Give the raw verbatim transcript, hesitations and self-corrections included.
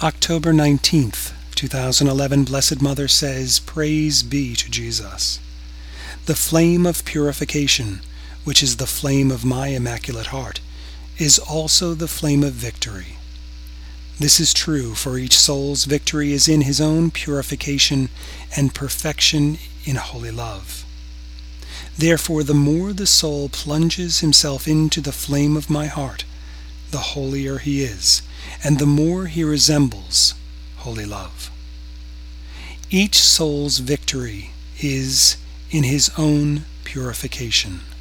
October nineteenth, two thousand eleven, Blessed Mother says, Praise be to Jesus. The flame of purification, which is the flame of my Immaculate Heart, is also the flame of victory. This is true, for each soul's victory is in his own purification and perfection in holy love. Therefore, the more the soul plunges himself into the flame of my heart, the holier he is, and the more he resembles holy love. Each soul's victory is in his own purification.